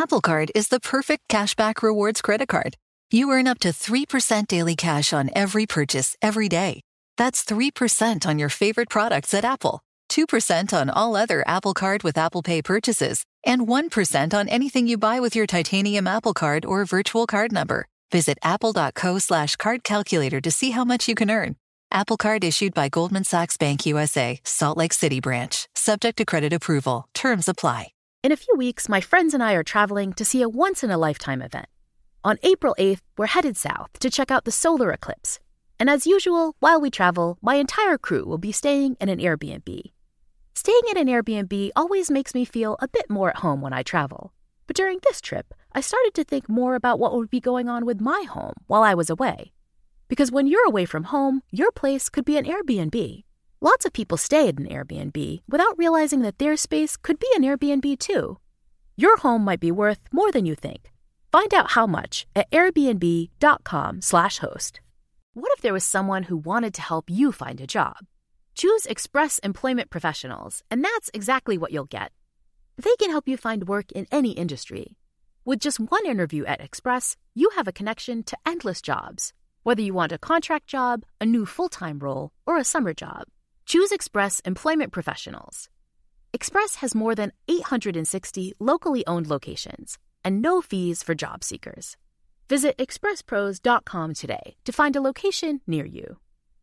Apple Card is the perfect cashback rewards credit card. You earn up to 3% daily cash on every purchase every day. That's 3% on your favorite products at Apple, 2% on all other Apple Card with Apple Pay purchases, and 1% on anything you buy with your titanium Apple Card or virtual card number. Visit apple.co/card calculator to see how much you can earn. Apple Card issued by Goldman Sachs Bank USA, Salt Lake City branch. Subject to credit approval. Terms apply. In a few weeks, my friends and I are traveling to see a once-in-a-lifetime event. On April 8th, we're headed south to check out the solar eclipse. And as usual, while we travel, my entire crew will be staying in an Airbnb. Staying in an Airbnb always makes me feel a bit more at home when I travel. But during this trip, I started to think more about what would be going on with my home while I was away. Because when you're away from home, your place could be an Airbnb. Lots of people stay at an Airbnb without realizing that their space could be an Airbnb too. Your home might be worth more than you think. Find out how much at airbnb.com/host. What if there was someone who wanted to help you find a job? Choose Express Employment Professionals, and that's exactly what you'll get. They can help you find work in any industry. With just one interview at Express, you have a connection to endless jobs. Whether you want a contract job, a new full-time role, or a summer job, choose Express Employment Professionals. Express has more than 860 locally owned locations and no fees for job seekers. Visit expresspros.com today to find a location near you.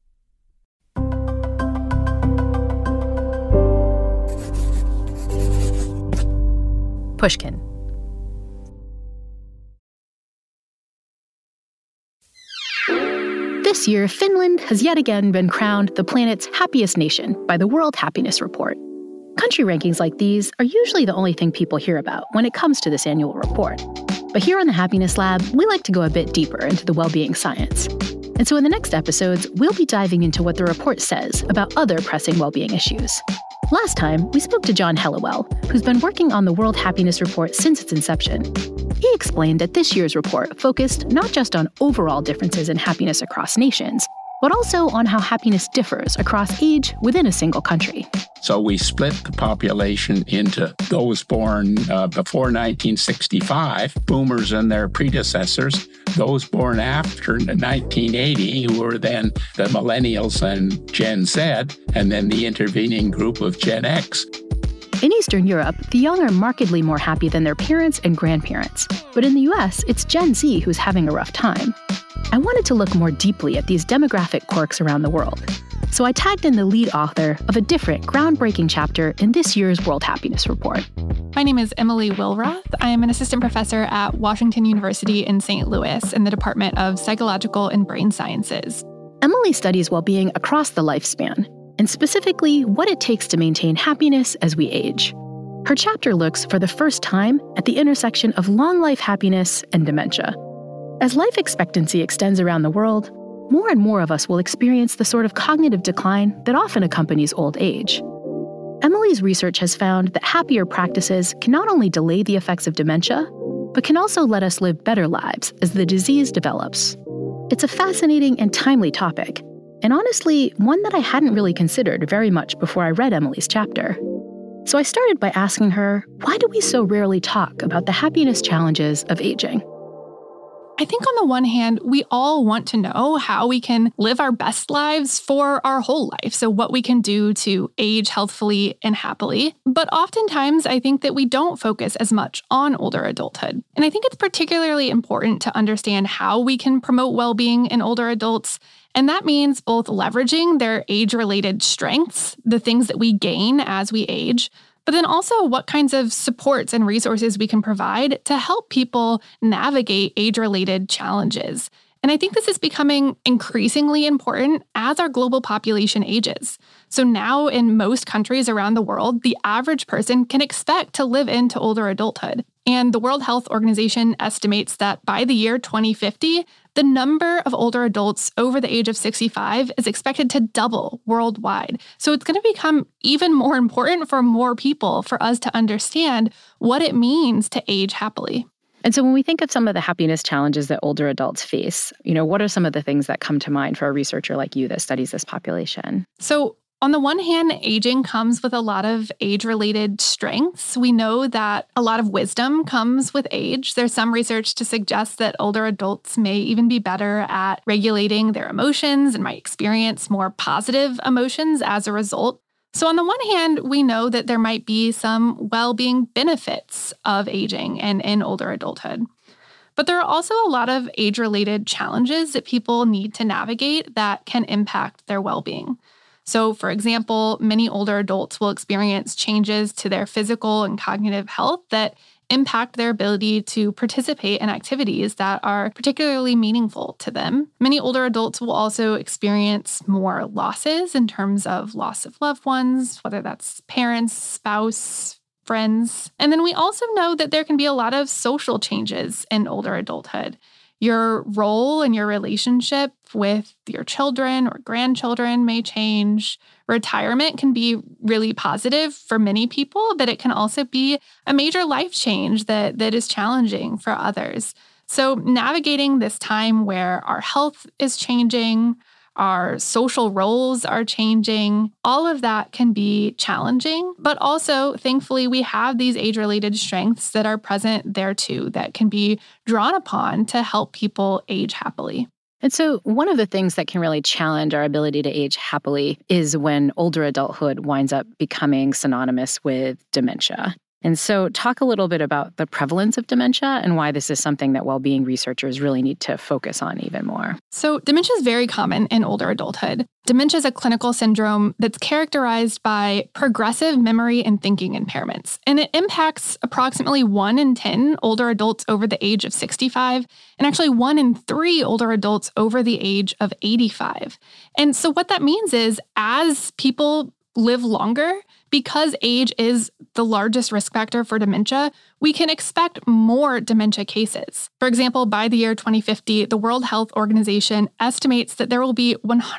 Pushkin. This year, Finland has yet again been crowned the planet's happiest nation by the World Happiness Report. Country rankings like these are usually the only thing people hear about when it comes to this annual report. But here on the Happiness Lab, we like to go a bit deeper into the well-being science. And so in the next episodes, we'll be diving into what the report says about other pressing well-being issues. Last time, we spoke to John Helliwell, who's been working on the World Happiness Report since its inception. He explained that this year's report focused not just on overall differences in happiness across nations, but also on how happiness differs across age within a single country. So we split the population into those born before 1965, boomers and their predecessors, those born after 1980, who were then the millennials and Gen Z, and then the intervening group of Gen X. In Eastern Europe, the young are markedly more happy than their parents and grandparents. But in the US, it's Gen Z who's having a rough time. I wanted to look more deeply at these demographic quirks around the world. So I tagged in the lead author of a different, groundbreaking chapter in this year's World Happiness Report. My name is Emily Wilroth. I am an assistant professor at Washington University in St. Louis in the Department of Psychological and Brain Sciences. Emily studies well-being across the lifespan, and specifically what it takes to maintain happiness as we age. Her chapter looks, for the first time, at the intersection of long-life happiness and dementia. As life expectancy extends around the world, more and more of us will experience the sort of cognitive decline that often accompanies old age. Emily's research has found that happier practices can not only delay the effects of dementia, but can also let us live better lives as the disease develops. It's a fascinating and timely topic, and honestly, one that I hadn't really considered very much before I read Emily's chapter. So I started by asking her, why do we so rarely talk about the happiness challenges of aging? I think on the one hand, we all want to know how we can live our best lives for our whole life. So what we can do to age healthfully and happily. But oftentimes, I think that we don't focus as much on older adulthood. And I think it's particularly important to understand how we can promote well-being in older adults. And that means both leveraging their age-related strengths, the things that we gain as we age, but then also what kinds of supports and resources we can provide to help people navigate age-related challenges. And I think this is becoming increasingly important as our global population ages. So now in most countries around the world, the average person can expect to live into older adulthood. And the World Health Organization estimates that by the year 2050, the number of older adults over the age of 65 is expected to double worldwide. So it's going to become even more important for more people for us to understand what it means to age happily. And so when we think of some of the happiness challenges that older adults face, what are some of the things that come to mind for a researcher like you that studies this population? So On the one hand, aging comes with a lot of age-related strengths. We know that a lot of wisdom comes with age. There's some research to suggest that older adults may even be better at regulating their emotions and might experience more positive emotions as a result. So on the one hand, we know that there might be some well-being benefits of aging and in older adulthood. But there are also a lot of age-related challenges that people need to navigate that can impact their well-being. So, for example, many older adults will experience changes to their physical and cognitive health that impact their ability to participate in activities that are particularly meaningful to them. Many older adults will also experience more losses in terms of loss of loved ones, whether that's parents, spouse, friends. And then we also know that there can be a lot of social changes in older adulthood. Your role and your relationship with your children or grandchildren may change. Retirement can be really positive for many people, but it can also be a major life change that is challenging for others. So navigating this time where our health is changing, our social roles are changing, all of that can be challenging. But also, thankfully, we have these age-related strengths that are present there too that can be drawn upon to help people age happily. And so one of the things that can really challenge our ability to age happily is when older adulthood winds up becoming synonymous with dementia. And so talk a little bit about the prevalence of dementia and why this is something that well-being researchers really need to focus on even more. So dementia is very common in older adulthood. Dementia is a clinical syndrome that's characterized by progressive memory and thinking impairments, and it impacts approximately 1 in 10 older adults over the age of 65, and actually 1 in 3 older adults over the age of 85. And so what that means is as people live longer, because age is the largest risk factor for dementia, we can expect more dementia cases. For example, by the year 2050, the World Health Organization estimates that there will be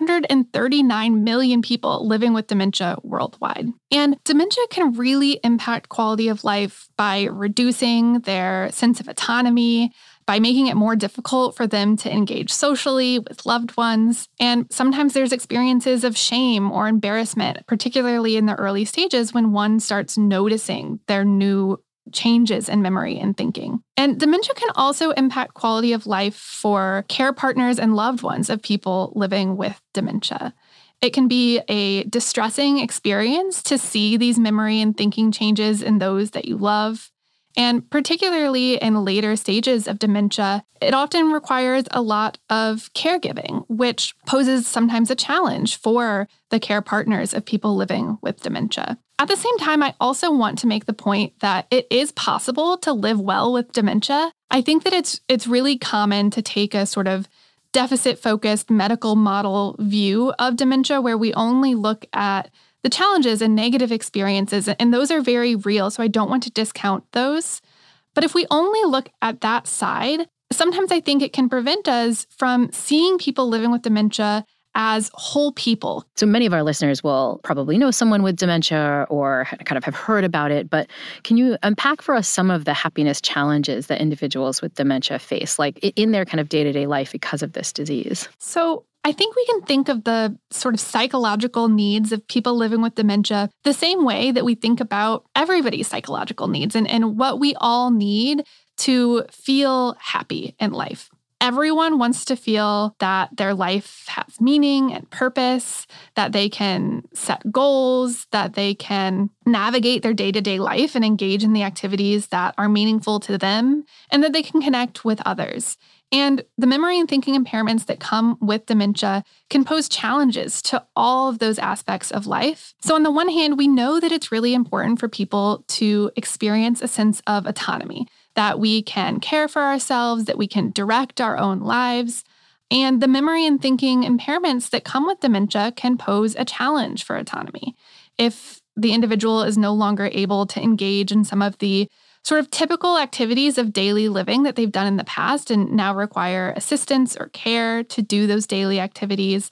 139 million people living with dementia worldwide. And dementia can really impact quality of life by reducing their sense of autonomy, by making it more difficult for them to engage socially with loved ones. And sometimes there's experiences of shame or embarrassment, particularly in the early stages when one starts noticing their new changes in memory and thinking. And dementia can also impact quality of life for care partners and loved ones of people living with dementia. It can be a distressing experience to see these memory and thinking changes in those that you love. And particularly in later stages of dementia, it often requires a lot of caregiving, which poses sometimes a challenge for the care partners of people living with dementia. At the same time, I also want to make the point that it is possible to live well with dementia. I think that it's really common to take a sort of deficit-focused medical model view of dementia where we only look at the challenges and negative experiences, and those are very real, so I don't want to discount those. But if we only look at that side, sometimes I think it can prevent us from seeing people living with dementia as whole people. So many of our listeners will probably know someone with dementia or kind of have heard about it, but can you unpack for us some of the happiness challenges that individuals with dementia face, like in their kind of day-to-day life because of this disease? So I think we can think of the sort of psychological needs of people living with dementia the same way that we think about everybody's psychological needs and what we all need to feel happy in life. Everyone wants to feel that their life has meaning and purpose, that they can set goals, that they can navigate their day-to-day life and engage in the activities that are meaningful to them, and that they can connect with others. And the memory and thinking impairments that come with dementia can pose challenges to all of those aspects of life. So on the one hand, we know that it's really important for people to experience a sense of autonomy, that we can care for ourselves, that we can direct our own lives. And the memory and thinking impairments that come with dementia can pose a challenge for autonomy. If the individual is no longer able to engage in some of the sort of typical activities of daily living that they've done in the past and now require assistance or care to do those daily activities,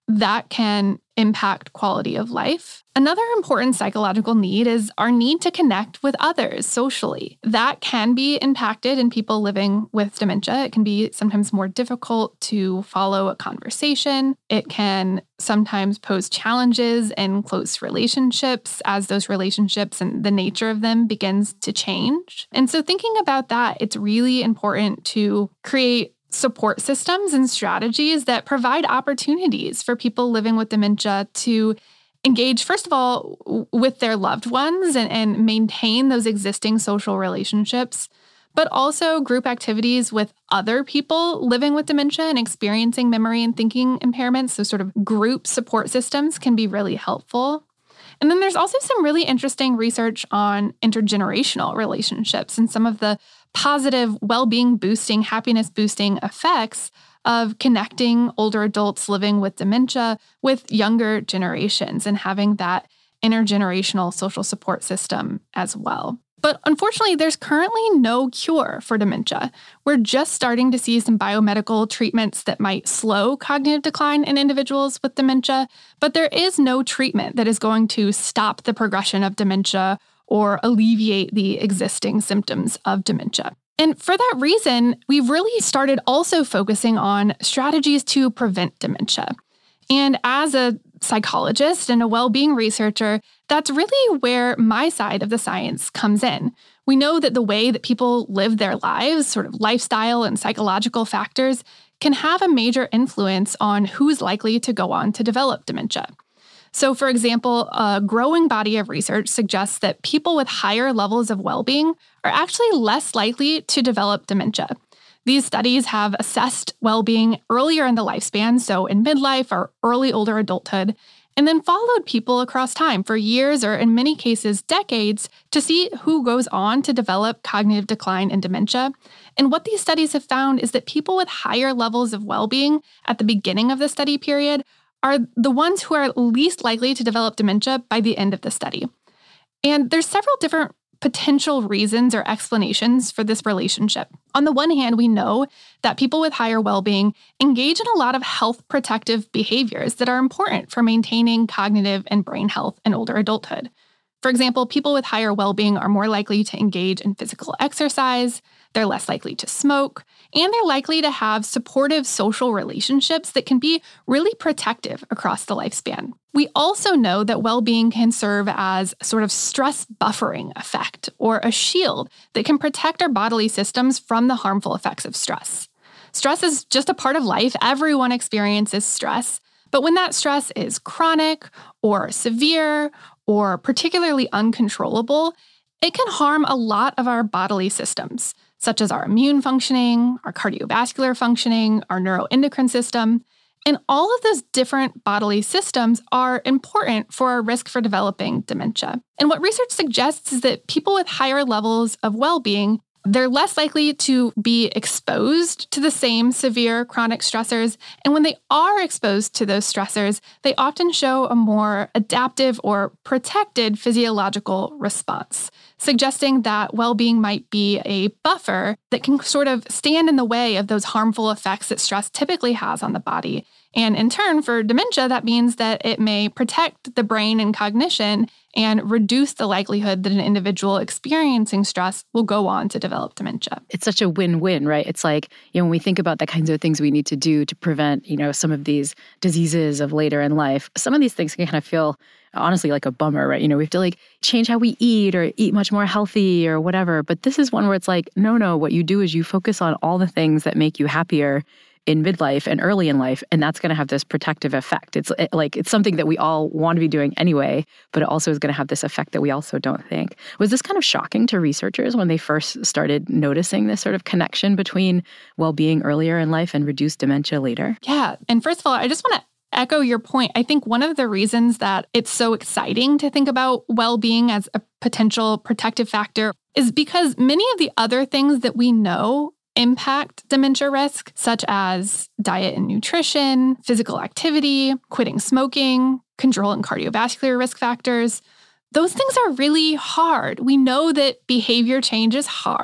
that can impact quality of life. Another important psychological need is our need to connect with others socially. That can be impacted in people living with dementia. It can be sometimes more difficult to follow a conversation. It can sometimes pose challenges in close relationships as those relationships and the nature of them begins to change. And so thinking about that, it's really important to create support systems and strategies that provide opportunities for people living with dementia to engage, first of all, with their loved ones and maintain those existing social relationships, but also group activities with other people living with dementia and experiencing memory and thinking impairments. So sort of group support systems can be really helpful. And then there's also some really interesting research on intergenerational relationships and some of the positive well-being boosting, happiness boosting effects of connecting older adults living with dementia with younger generations and having that intergenerational social support system as well. But unfortunately, there's currently no cure for dementia. We're just starting to see some biomedical treatments that might slow cognitive decline in individuals with dementia, but there is no treatment that is going to stop the progression of dementia or alleviate the existing symptoms of dementia. And for that reason, we've really started also focusing on strategies to prevent dementia. And as a psychologist and a well-being researcher, that's really where my side of the science comes in. We know that the way that people live their lives, sort of lifestyle and psychological factors, can have a major influence on who's likely to go on to develop dementia. So, for example, a growing body of research suggests that people with higher levels of well-being are actually less likely to develop dementia. These studies have assessed well-being earlier in the lifespan, so in midlife or early older adulthood, and then followed people across time for years or in many cases decades to see who goes on to develop cognitive decline and dementia. And what these studies have found is that people with higher levels of well-being at the beginning of the study period are the ones who are least likely to develop dementia by the end of the study. And there's several different potential reasons or explanations for this relationship. On the one hand, we know that people with higher well-being engage in a lot of health protective behaviors that are important for maintaining cognitive and brain health in older adulthood. For example, people with higher well-being are more likely to engage in physical exercise, they're less likely to smoke, and they're likely to have supportive social relationships that can be really protective across the lifespan. We also know that well-being can serve as a sort of stress buffering effect or a shield that can protect our bodily systems from the harmful effects of stress. Stress is just a part of life. Everyone experiences stress. But when that stress is chronic or severe or particularly uncontrollable, it can harm a lot of our bodily systems, such as our immune functioning, our cardiovascular functioning, our neuroendocrine system. And all of those different bodily systems are important for our risk for developing dementia. And what research suggests is that people with higher levels of well-being, they're less likely to be exposed to the same severe chronic stressors. And when they are exposed to those stressors, they often show a more adaptive or protected physiological response, suggesting that well-being might be a buffer that can sort of stand in the way of those harmful effects that stress typically has on the body. And in turn, for dementia, that means that it may protect the brain and cognition and reduce the likelihood that an individual experiencing stress will go on to develop dementia. It's such a win-win, right? It's like, when we think about the kinds of things we need to do to prevent, some of these diseases of later in life, some of these things can kind of feel honestly like a bummer, right? We have to change how we eat or eat much more healthy or whatever. But this is one where it's like, no, what you do is you focus on all the things that make you happier in midlife and early in life, and that's going to have this protective effect. It's something that we all want to be doing anyway, but it also is going to have this effect that we also don't think. Was this kind of shocking to researchers when they first started noticing this sort of connection between well-being earlier in life and reduced dementia later? Yeah. And first of all, I just want to echo your point. I think one of the reasons that it's so exciting to think about well-being as a potential protective factor is because many of the other things that we know impact dementia risk, such as diet and nutrition, physical activity, quitting smoking, controlling cardiovascular risk factors, those things are really hard. We know that behavior change is hard.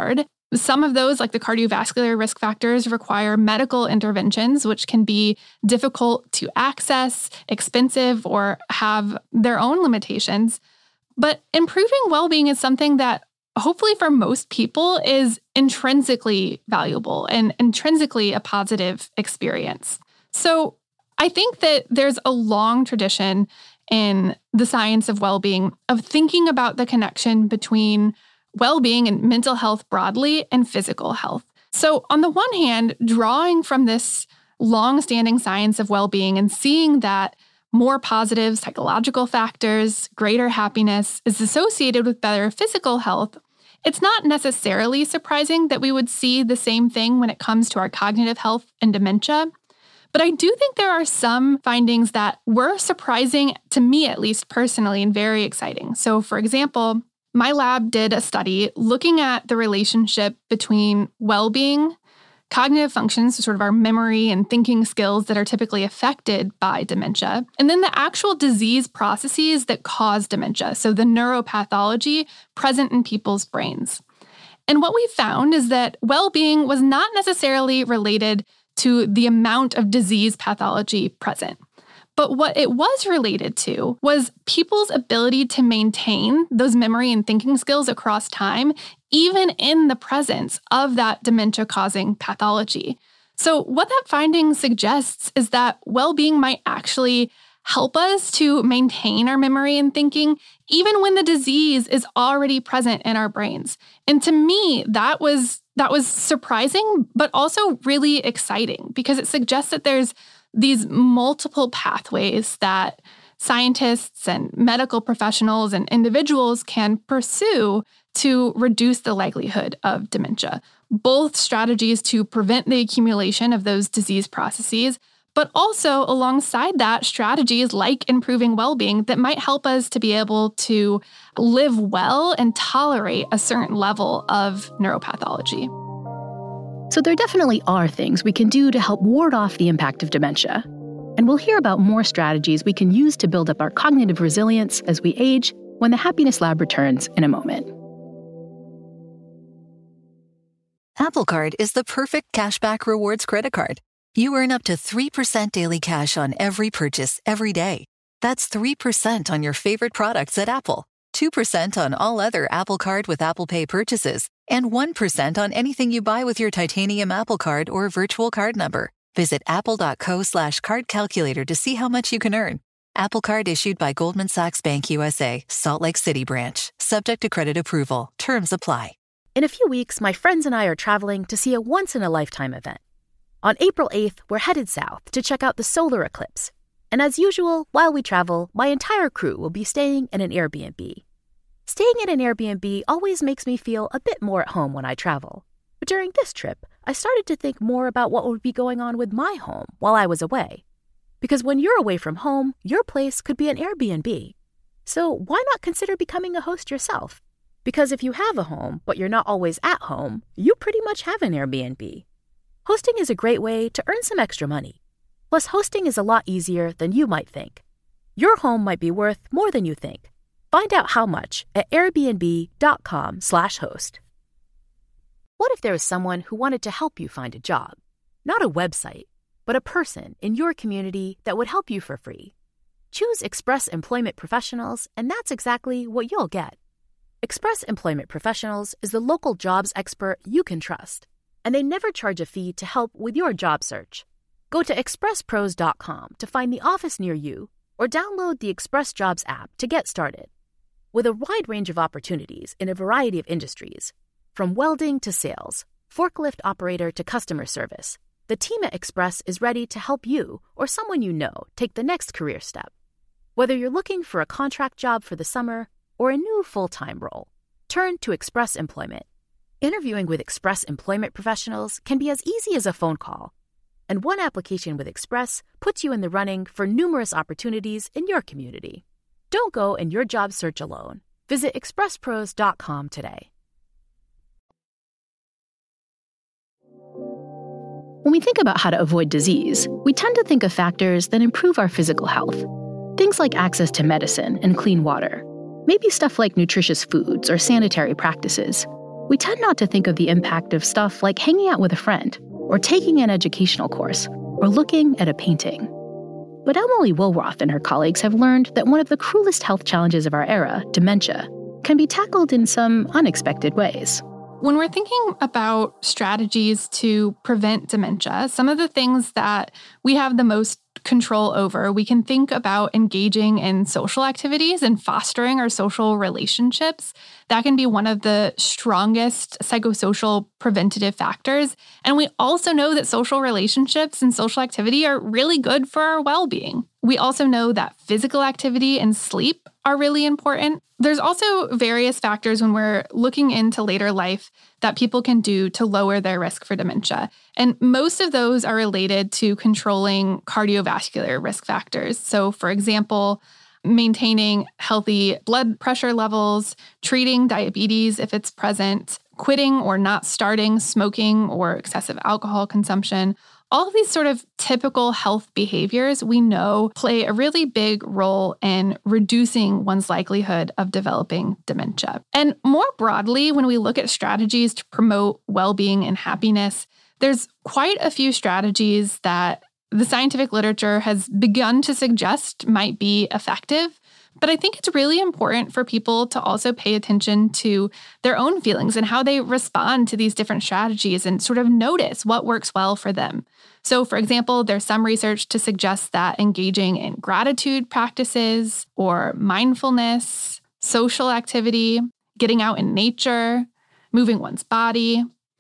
Some of those, like the cardiovascular risk factors, require medical interventions, which can be difficult to access, expensive, or have their own limitations. But improving well-being is something that hopefully for most people is intrinsically valuable and intrinsically a positive experience. So I think that there's a long tradition in the science of well-being of thinking about the connection between well-being and mental health broadly and physical health. So on the one hand, drawing from this long-standing science of well-being and seeing that more positive psychological factors, greater happiness is associated with better physical health, it's not necessarily surprising that we would see the same thing when it comes to our cognitive health and dementia. But I do think there are some findings that were surprising to me, at least personally, and very exciting. So for example, my lab did a study looking at the relationship between well-being, cognitive functions, so sort of our memory and thinking skills that are typically affected by dementia, and then the actual disease processes that cause dementia, so the neuropathology present in people's brains. And what we found is that well-being was not necessarily related to the amount of disease pathology present. But what it was related to was people's ability to maintain those memory and thinking skills across time, even in the presence of that dementia-causing pathology. So what that finding suggests is that well-being might actually help us to maintain our memory and thinking, even when the disease is already present in our brains. And to me, that was surprising, but also really exciting because it suggests that there's these multiple pathways that scientists and medical professionals and individuals can pursue to reduce the likelihood of dementia. Both strategies to prevent the accumulation of those disease processes, but also alongside that, strategies like improving well-being that might help us to be able to live well and tolerate a certain level of neuropathology. So there definitely are things we can do to help ward off the impact of dementia. And we'll hear about more strategies we can use to build up our cognitive resilience as we age when the Happiness Lab returns in a moment. Apple Card is the perfect cashback rewards credit card. You earn up to 3% daily cash on every purchase every day. That's 3% on your favorite products at Apple, 2% on all other Apple Card with Apple Pay purchases, and 1% on anything you buy with your titanium Apple Card or virtual card number. Visit apple.co/card calculator to see how much you can earn. Apple Card issued by Goldman Sachs Bank USA, Salt Lake City branch. Subject to credit approval. Terms apply. In a few weeks, my friends and I are traveling to see a once-in-a-lifetime event. On April 8th, we're headed south to check out the solar eclipse. And as usual, while we travel, my entire crew will be staying in an Airbnb. Staying in an Airbnb always makes me feel a bit more at home when I travel. But during this trip, I started to think more about what would be going on with my home while I was away. Because when you're away from home, your place could be an Airbnb. So why not consider becoming a host yourself? Because if you have a home, but you're not always at home, you pretty much have an Airbnb. Hosting is a great way to earn some extra money. Plus, hosting is a lot easier than you might think. Your home might be worth more than you think. Find out how much at airbnb.com/host. What if there was someone who wanted to help you find a job? Not a website, but a person in your community that would help you for free. Choose Express Employment Professionals, and that's exactly what you'll get. Express Employment Professionals is the local jobs expert you can trust, and they never charge a fee to help with your job search. Go to expresspros.com to find the office near you, or download the Express Jobs app to get started. With a wide range of opportunities in a variety of industries, from welding to sales, forklift operator to customer service, the team at Express is ready to help you or someone you know take the next career step. Whether you're looking for a contract job for the summer or a new full-time role, turn to Express Employment. Interviewing with Express Employment Professionals can be as easy as a phone call, and one application with Express puts you in the running for numerous opportunities in your community. Don't go in your job search alone. Visit expresspros.com today. When we think about how to avoid disease, we tend to think of factors that improve our physical health. Things like access to medicine and clean water. Maybe stuff like nutritious foods or sanitary practices. we tend not to think of the impact of stuff like hanging out with a friend, or taking an educational course, or looking at a painting. But Emily Woolroth and her colleagues have learned that one of the cruelest health challenges of our era, dementia, can be tackled in some unexpected ways. When we're thinking about strategies to prevent dementia, some of the things that we have the most control over, we can think about engaging in social activities and fostering our social relationships. That can be one of the strongest psychosocial preventative factors. And we also know that social relationships and social activity are really good for our well-being. We also know that physical activity and sleep are really important. There's also various factors when we're looking into later life that people can do to lower their risk for dementia. And most of those are related to controlling cardiovascular risk factors. So, for example, maintaining healthy blood pressure levels, treating diabetes if it's present, quitting or not starting smoking or excessive alcohol consumption. All of these sort of typical health behaviors we know play a really big role in reducing one's likelihood of developing dementia. And more broadly, when we look at strategies to promote well-being and happiness, there's quite a few strategies that the scientific literature has begun to suggest might be effective. But I think it's really important for people to also pay attention to their own feelings and how they respond to these different strategies and sort of notice what works well for them. So, for example, there's some research to suggest that engaging in gratitude practices or mindfulness, social activity, getting out in nature, moving one's body,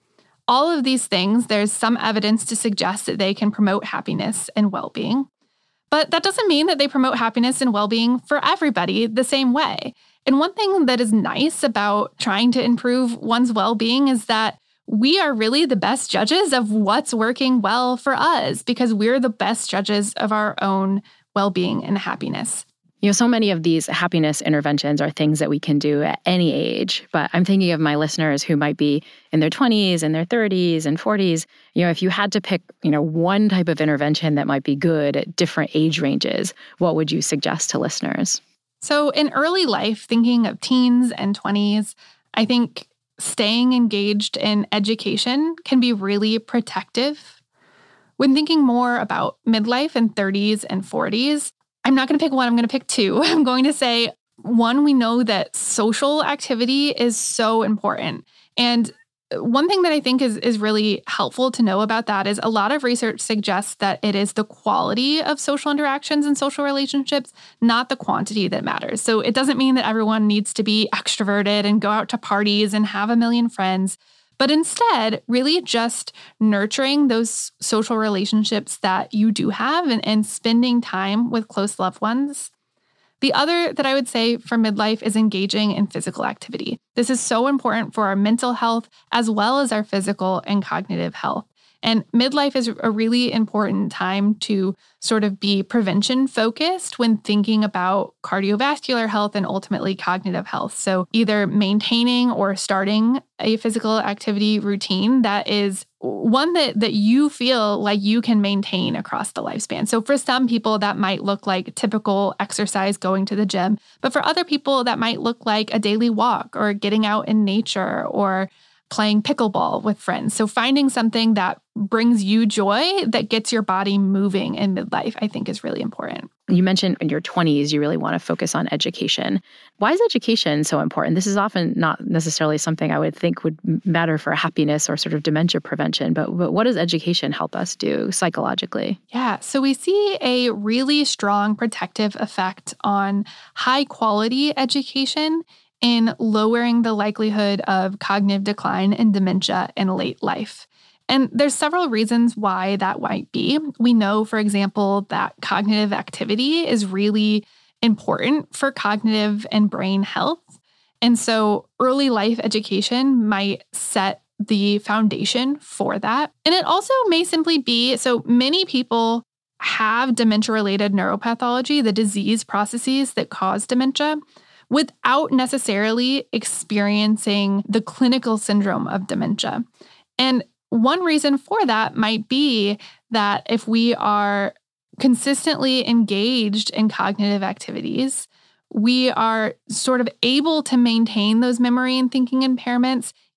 all of these things, there's some evidence to suggest that they can promote happiness and well-being. But that doesn't mean that they promote happiness and well-being for everybody the same way. And one thing that is nice about trying to improve one's well-being is that we are really the best judges of what's working well for us because we're the best judges of our own well-being and happiness. So many of these happiness interventions are things that we can do at any age. But I'm thinking of my listeners who might be in their 20s and their 30s and 40s. If you had to pick, one type of intervention that might be good at different age ranges, what would you suggest to listeners? So in early life, thinking of teens and 20s, I think staying engaged in education can be really protective. When thinking more about midlife and 30s and 40s, I'm not going to pick one, I'm going to pick two. I'm going to say, one, we know that social activity is so important. And one thing that I think is really helpful to know about that is a lot of research suggests that it is the quality of social interactions and social relationships, not the quantity that matters. So it doesn't mean that everyone needs to be extroverted and go out to parties and have a million friends. But instead, really just nurturing those social relationships that you do have and spending time with close loved ones. The other that I would say for midlife is engaging in physical activity. This is so important for our mental health as well as our physical and cognitive health. And midlife is a really important time to sort of be prevention focused when thinking about cardiovascular health and ultimately cognitive health. So either maintaining or starting a physical activity routine that is one that you feel like you can maintain across the lifespan. So for some people, that might look like typical exercise, going to the gym. But for other people, that might look like a daily walk or getting out in nature or playing pickleball with friends. So finding something that brings you joy, that gets your body moving in midlife, I think is really important. You mentioned in your 20s, you really want to focus on education. Why is education so important? This is often not necessarily something I would think would matter for happiness or sort of dementia prevention, but what does education help us do psychologically? Yeah, so we see a really strong protective effect on high quality education in lowering the likelihood of cognitive decline and dementia in late life. And there's several reasons why that might be. We know, for example, that cognitive activity is really important for cognitive and brain health. And so early life education might set the foundation for that. And it also may simply be, so many people have dementia-related neuropathology, the disease processes that cause dementia, without necessarily experiencing the clinical syndrome of dementia. And one reason for that might be that if we are consistently engaged in cognitive activities, we are sort of able to maintain those memory and thinking impairments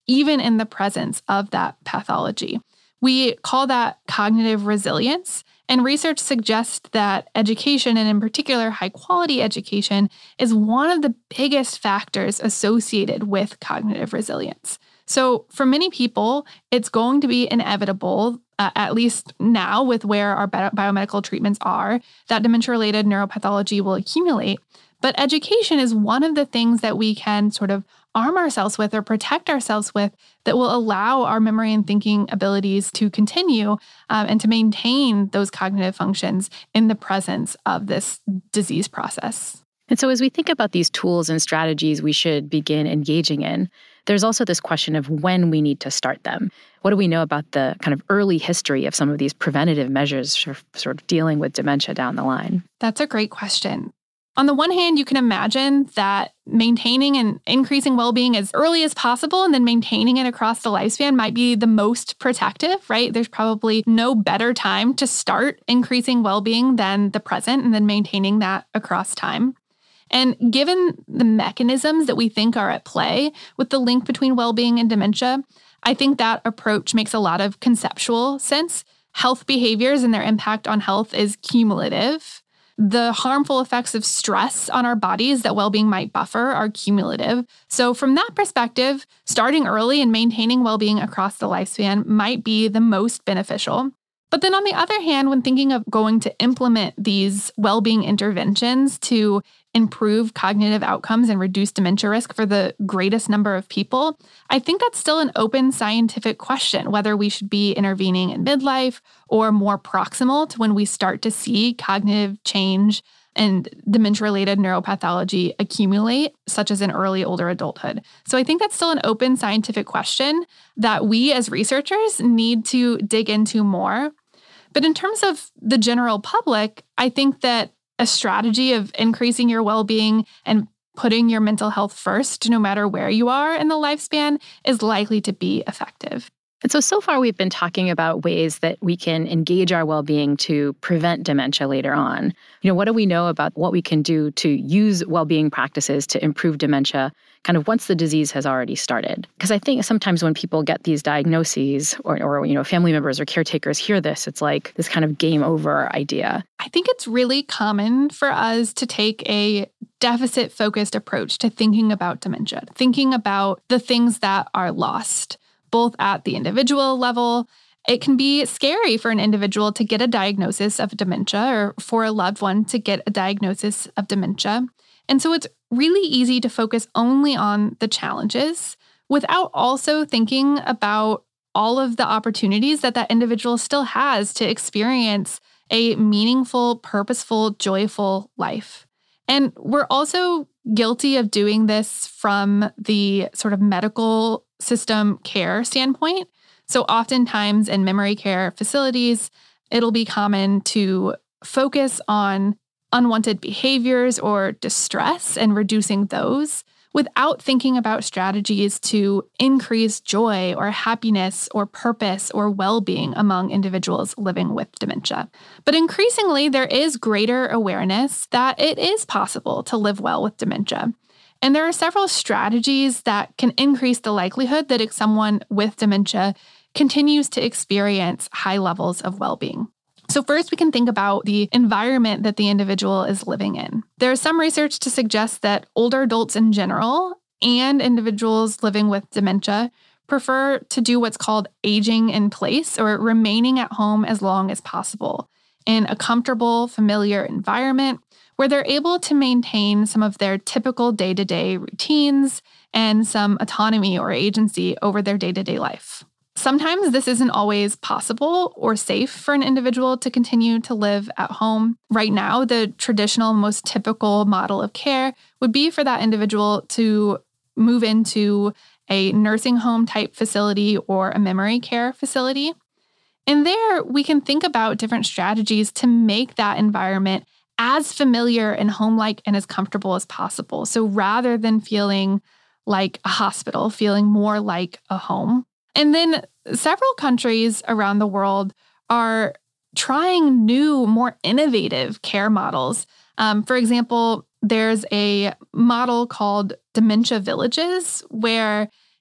even in the presence of that pathology. We call that cognitive resilience. And research suggests that education, and in particular high-quality education, is one of the biggest factors associated with cognitive resilience. So for many people, it's going to be inevitable, at least now with where our biomedical treatments are, that dementia-related neuropathology will accumulate. But education is one of the things that we can sort of arm ourselves with or protect ourselves with that will allow our memory and thinking abilities to continue and to maintain those cognitive functions in the presence of this disease process. And so as we think about these tools and strategies we should begin engaging in, there's also this question of when we need to start them. What do we know about the kind of early history of some of these preventative measures for sort of dealing with dementia down the line? That's a great question. On the one hand, you can imagine that maintaining and increasing well-being as early as possible and then maintaining it across the lifespan might be the most protective, right? There's probably no better time to start increasing well-being than the present and then maintaining that across time. And given the mechanisms that we think are at play with the link between well-being and dementia, I think that approach makes a lot of conceptual sense. Health behaviors and their impact on health is cumulative. The harmful effects of stress on our bodies that well-being might buffer are cumulative. So from that perspective, starting early and maintaining well-being across the lifespan might be the most beneficial. But then on the other hand, when thinking of going to implement these well-being interventions to improve cognitive outcomes and reduce dementia risk for the greatest number of people, I think that's still an open scientific question, whether we should be intervening in midlife or more proximal to when we start to see cognitive change and dementia-related neuropathology accumulate, such as in early older adulthood. So I think that's still an open scientific question that we as researchers need to dig into more. But in terms of the general public, I think that a strategy of increasing your well-being and putting your mental health first, no matter where you are in the lifespan, is likely to be effective. And so far we've been talking about ways that we can engage our well-being to prevent dementia later on. What do we know about what we can do to use well-being practices to improve dementia kind of once the disease has already started? Because I think sometimes when people get these diagnoses or family members or caretakers hear this, it's like this kind of game over idea. I think it's really common for us to take a deficit-focused approach to thinking about dementia, thinking about the things that are lost, both at the individual level. It can be scary for an individual to get a diagnosis of dementia or for a loved one to get a diagnosis of dementia. And so it's really easy to focus only on the challenges without also thinking about all of the opportunities that individual still has to experience a meaningful, purposeful, joyful life. And we're also guilty of doing this from the sort of medical system care standpoint. So oftentimes in memory care facilities, it'll be common to focus on unwanted behaviors or distress and reducing those without thinking about strategies to increase joy or happiness or purpose or well-being among individuals living with dementia. But increasingly, there is greater awareness that it is possible to live well with dementia. And there are several strategies that can increase the likelihood that someone with dementia continues to experience high levels of well-being. So first, we can think about the environment that the individual is living in. There is some research to suggest that older adults in general and individuals living with dementia prefer to do what's called aging in place or remaining at home as long as possible in a comfortable, familiar environment where they're able to maintain some of their typical day-to-day routines and some autonomy or agency over their day-to-day life. Sometimes this isn't always possible or safe for an individual to continue to live at home. Right now, the traditional, most typical model of care would be for that individual to move into a nursing home type facility or a memory care facility. And there, we can think about different strategies to make that environment as familiar and home-like and as comfortable as possible. So rather than feeling like a hospital, feeling more like a home. And then several countries around the world are trying new, more innovative care models. For example, there's a model called dementia villages, where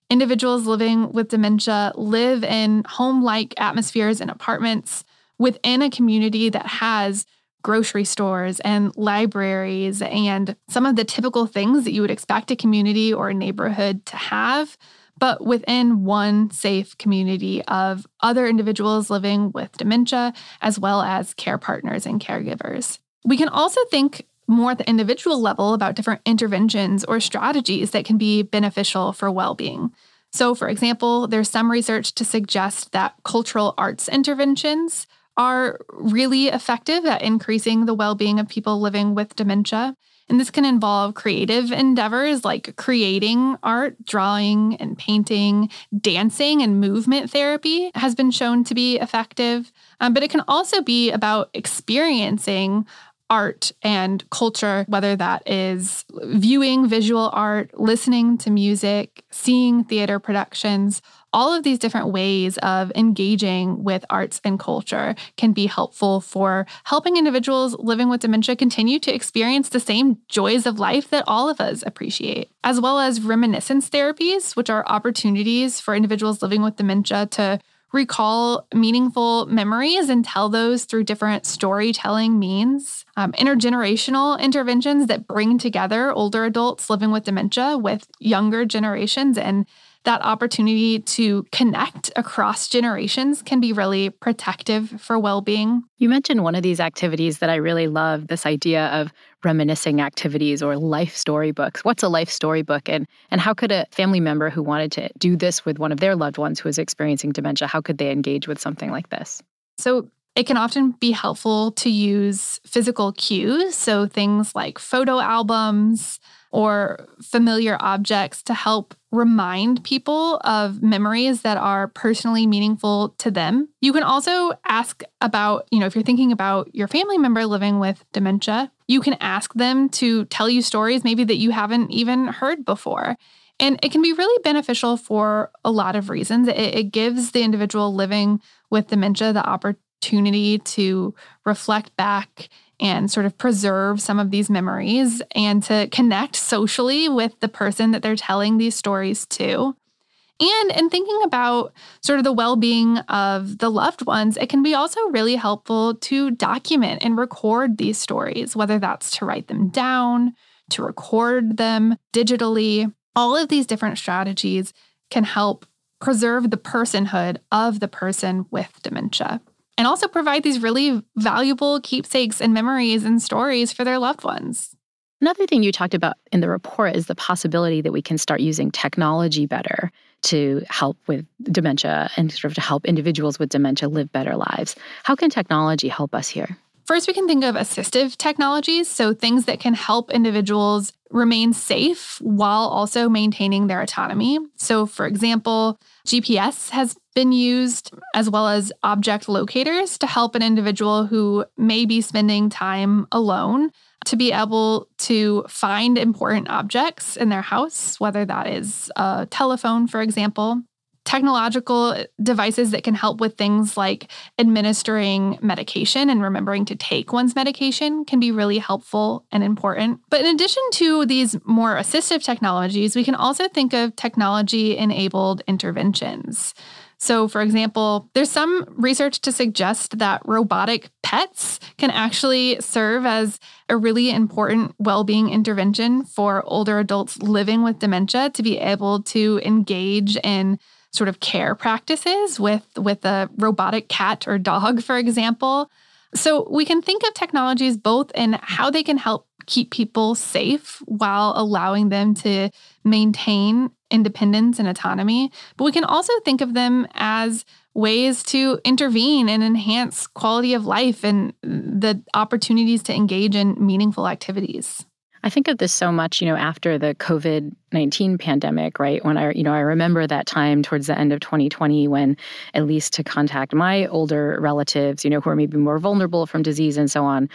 Individuals living with dementia live in home-like atmospheres and apartments within a community that has grocery stores and libraries and some of the typical things that you would expect a community or a neighborhood to have, but within one safe community of other individuals living with dementia, as well as care partners and caregivers. We can also think more at the individual level about different interventions or strategies that can be beneficial for well-being. So, for example, there's some research to suggest that cultural arts interventions are really effective at increasing the well-being of people living with dementia. And this can involve creative endeavors like creating art, drawing and painting, dancing and movement therapy has been shown to be effective. But it can also be about experiencing art and culture, whether that is viewing visual art, listening to music, seeing theater productions. All of these different ways of engaging with arts and culture can be helpful for helping individuals living with dementia continue to experience the same joys of life that all of us appreciate, as well as reminiscence therapies, which are opportunities for individuals living with dementia to recall meaningful memories and tell those through different storytelling means. Intergenerational interventions that bring together older adults living with dementia with younger generations, and that opportunity to connect across generations can be really protective for well-being. You mentioned one of these activities that I really love, this idea of reminiscing activities or life storybooks. What's a life storybook? And how could a family member who wanted to do this with one of their loved ones who is experiencing dementia, how could they engage with something like this? So it can often be helpful to use physical cues, so things like photo albums or familiar objects to help remind people of memories that are personally meaningful to them. You can also ask about, if you're thinking about your family member living with dementia, you can ask them to tell you stories maybe that you haven't even heard before. And it can be really beneficial for a lot of reasons. It gives the individual living with dementia the opportunity to reflect back and sort of preserve some of these memories and to connect socially with the person that they're telling these stories to. And in thinking about sort of the well-being of the loved ones, it can be also really helpful to document and record these stories, whether that's to write them down, to record them digitally. All of these different strategies can help preserve the personhood of the person with dementia, and also provide these really valuable keepsakes and memories and stories for their loved ones. Another thing you talked about in the report is the possibility that we can start using technology better to help with dementia and sort of to help individuals with dementia live better lives. How can technology help us here? First, we can think of assistive technologies, so things that can help individuals remain safe while also maintaining their autonomy. So, for example, GPS has been used, as well as object locators, to help an individual who may be spending time alone to be able to find important objects in their house, whether that is a telephone, for example. Technological devices that can help with things like administering medication and remembering to take one's medication can be really helpful and important. But in addition to these more assistive technologies, we can also think of technology-enabled interventions. So, for example, there's some research to suggest that robotic pets can actually serve as a really important well-being intervention for older adults living with dementia to be able to engage in sort of care practices with a robotic cat or dog, for example. So we can think of technologies both in how they can help keep people safe while allowing them to maintain independence and autonomy. But we can also think of them as ways to intervene and enhance quality of life and the opportunities to engage in meaningful activities. I think of this so much, after the COVID-19 pandemic, right? When I remember that time towards the end of 2020 when, at least to contact my older relatives, who are maybe more vulnerable from disease and so on,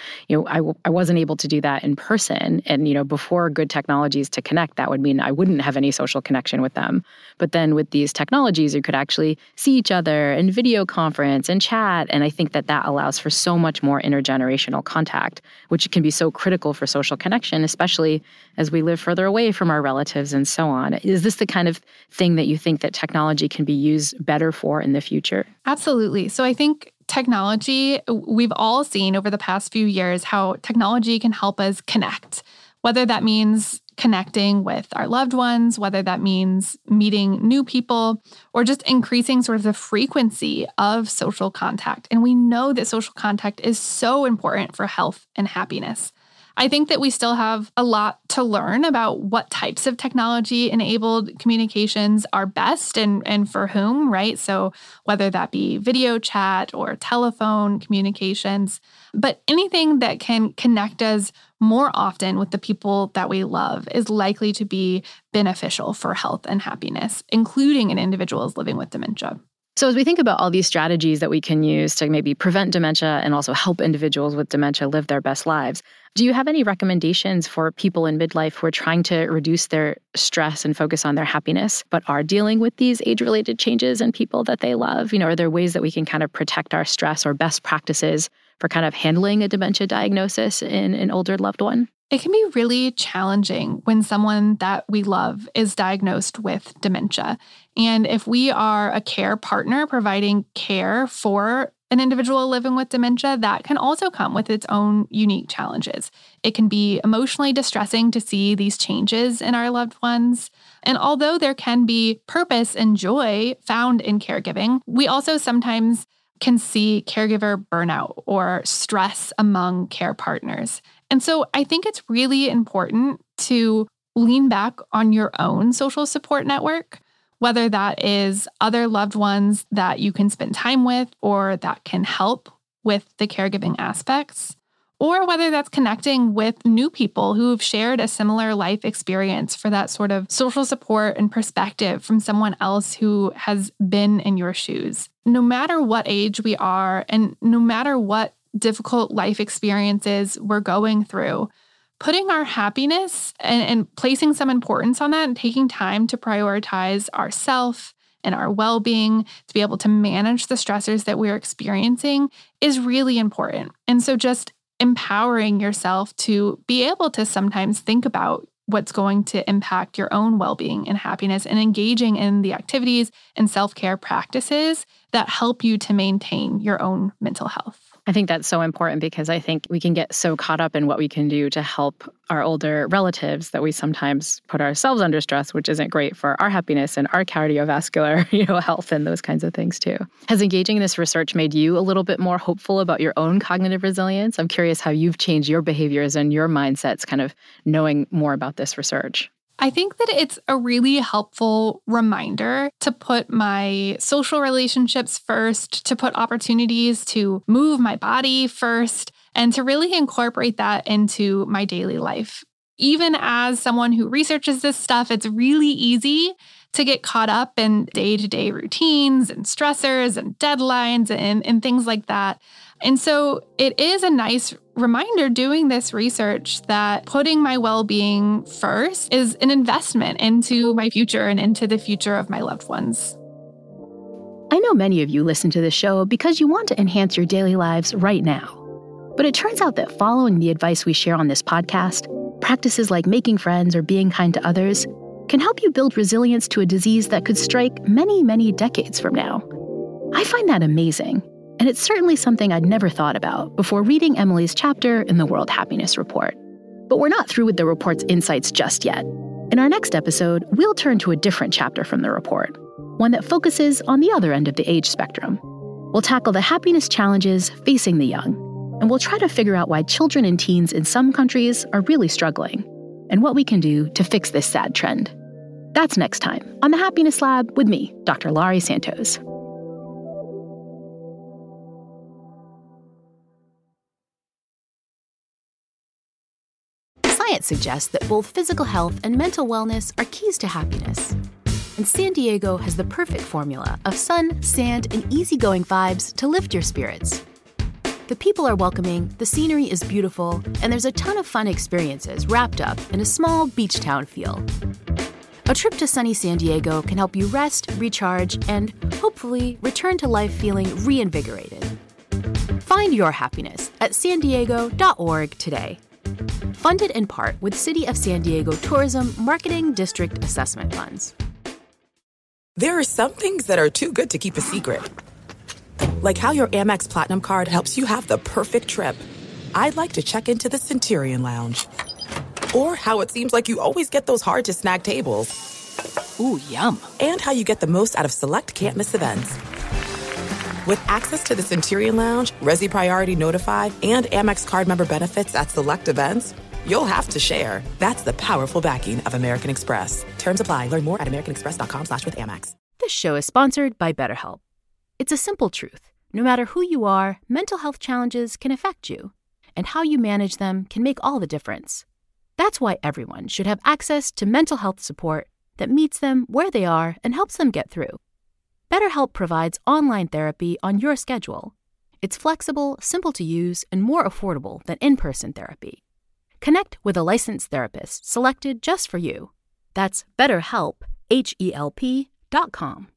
I wasn't able to do that in person. And, before good technologies to connect, that would mean I wouldn't have any social connection with them. But then with these technologies, you could actually see each other and video conference and chat. And I think that allows for so much more intergenerational contact, which can be so critical for social connection, especially as we live further away from our relatives relatives and so on. Is this the kind of thing that you think that technology can be used better for in the future? Absolutely. So I think technology, we've all seen over the past few years how technology can help us connect, whether that means connecting with our loved ones, whether that means meeting new people, or just increasing sort of the frequency of social contact. And we know that social contact is so important for health and happiness. I think that we still have a lot to learn about what types of technology-enabled communications are best and for whom, right? So whether that be video chat or telephone communications, but anything that can connect us more often with the people that we love is likely to be beneficial for health and happiness, including in individuals living with dementia. So as we think about all these strategies that we can use to maybe prevent dementia and also help individuals with dementia live their best lives, do you have any recommendations for people in midlife who are trying to reduce their stress and focus on their happiness, but are dealing with these age-related changes in people that they love? Are there ways that we can kind of protect our stress or best practices for kind of handling a dementia diagnosis in an older loved one? It can be really challenging when someone that we love is diagnosed with dementia. And if we are a care partner providing care for an individual living with dementia, that can also come with its own unique challenges. It can be emotionally distressing to see these changes in our loved ones. And although there can be purpose and joy found in caregiving, we also sometimes can see caregiver burnout or stress among care partners. And so I think it's really important to lean back on your own social support network, whether that is other loved ones that you can spend time with or that can help with the caregiving aspects, or whether that's connecting with new people who have shared a similar life experience for that sort of social support and perspective from someone else who has been in your shoes. No matter what age we are and no matter what difficult life experiences we're going through, putting our happiness and placing some importance on that and taking time to prioritize ourself and our well-being to be able to manage the stressors that we're experiencing is really important. And so just empowering yourself to be able to sometimes think about what's going to impact your own well-being and happiness and engaging in the activities and self-care practices that help you to maintain your own mental health. I think that's so important because I think we can get so caught up in what we can do to help our older relatives that we sometimes put ourselves under stress, which isn't great for our happiness and our cardiovascular, health and those kinds of things too. Has engaging in this research made you a little bit more hopeful about your own cognitive resilience? I'm curious how you've changed your behaviors and your mindsets kind of knowing more about this research. I think that it's a really helpful reminder to put my social relationships first, to put opportunities to move my body first, and to really incorporate that into my daily life. Even as someone who researches this stuff, it's really easy to get caught up in day-to-day routines and stressors and deadlines and things like that. And so it is a nice reminder doing this research that putting my well-being first is an investment into my future and into the future of my loved ones. I know many of you listen to this show because you want to enhance your daily lives right now. But it turns out that following the advice we share on this podcast, practices like making friends or being kind to others, can help you build resilience to a disease that could strike many, many decades from now. I find that amazing. And it's certainly something I'd never thought about before reading Emily's chapter in the World Happiness Report. But we're not through with the report's insights just yet. In our next episode, we'll turn to a different chapter from the report, one that focuses on the other end of the age spectrum. We'll tackle the happiness challenges facing the young, and we'll try to figure out why children and teens in some countries are really struggling, and what we can do to fix this sad trend. That's next time on The Happiness Lab with me, Dr. Laurie Santos. Science suggests that both physical health and mental wellness are keys to happiness. And San Diego has the perfect formula of sun, sand, and easygoing vibes to lift your spirits. The people are welcoming, the scenery is beautiful, and there's a ton of fun experiences wrapped up in a small beach town feel. A trip to sunny San Diego can help you rest, recharge, and hopefully return to life feeling reinvigorated. Find your happiness at sandiego.org today. Funded in part with City of San Diego Tourism Marketing District Assessment Funds. There are some things that are too good to keep a secret. Like how your Amex Platinum card helps you have the perfect trip. I'd like to check into the Centurion Lounge. Or how it seems like you always get those hard-to-snag tables. Ooh, yum. And how you get the most out of select can't-miss events. With access to the Centurion Lounge, Resi Priority Notified, and Amex card member benefits at select events, you'll have to share. That's the powerful backing of American Express. Terms apply. Learn more at americanexpress.com/withAmex. This show is sponsored by BetterHelp. It's a simple truth. No matter who you are, mental health challenges can affect you. And how you manage them can make all the difference. That's why everyone should have access to mental health support that meets them where they are and helps them get through. BetterHelp provides online therapy on your schedule. It's flexible, simple to use, and more affordable than in-person therapy. Connect with a licensed therapist selected just for you. That's BetterHelp, HELP.com.